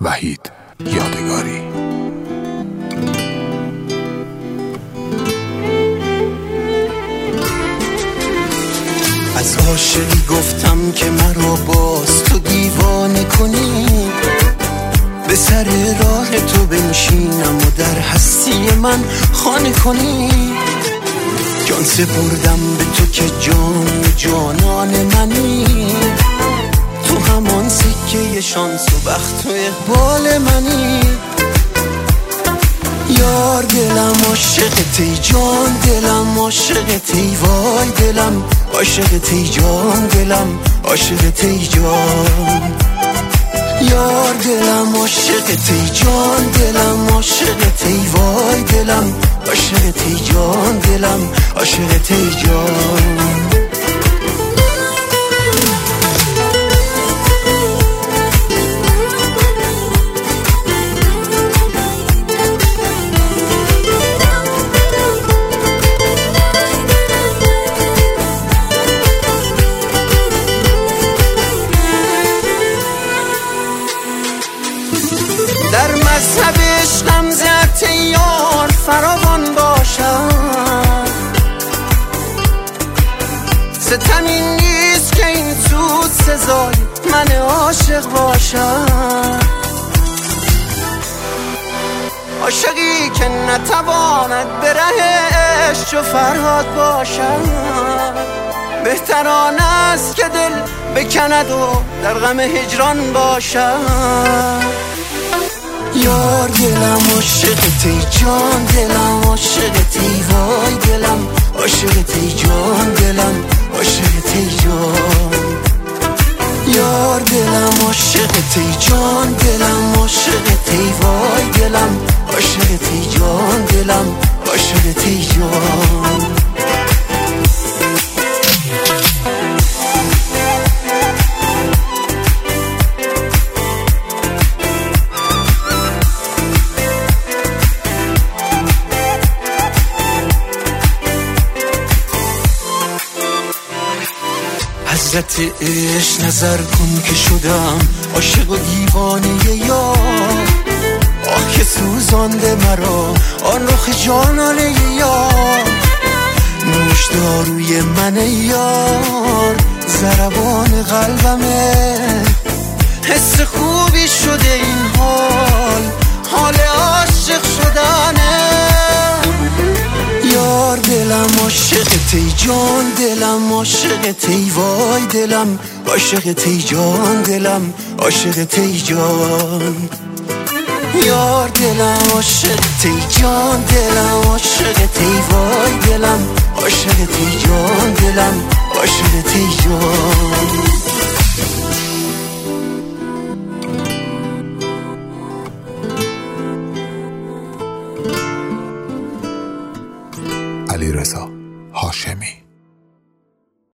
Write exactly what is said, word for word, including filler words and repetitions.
وحید یادگاری. از عاشقی گفتم که مرا باز تو دیوانه کنی، به سر راه تو بنشینم و در هستی من خانه کنی. جان سپردم به تو که جان جانان منی، تو همان سکه شانس و بخت و اقبال منی. یار دلم عاشقتی، جان دلم عاشقتی، وای دلم عاشقتی، جان دلم عاشقتی جان. یار دلم عاشقتی، جان دلم عاشقتی، وای دلم عاشقتی، جان دلم عاشقتی جان. در مذهب عشقم زرت یار فراوان باشم، ستم این نیست که این سود سزای من عاشق باشم. عاشقی که نتواند به ره عشق چو فرهاد باشم، بهتر آن است که دل بکند و در غم هجران باشم. یار دلم عاشقتی، جان دلم عاشقتی، وای دلم عاشقتی، جان دلم عاشقتی جان. یار دلم عاشقتی، جان دلم عاشقتی، وای دلم عاشقتی، جان دلم عاشقتی جان. حضرت عشق نظر کن که شدم عاشق و دیوانه یار. آه که سوزانده مرا آن رخ جانانه یار. نوش داروی من یار، ضربان قلبمه. حس خوبی شده این حال، حال عاشق شدنه. یار دلم عاشقتی، جان دلم عاشقتی، وای دلم عاشقتی، جان دلم عاشقتی جان. یار دلم عاشقتی، جان دلم عاشقتی، وای دلم عاشقتی، جان دلم عاشقتی جان. علیرضا هاشمی.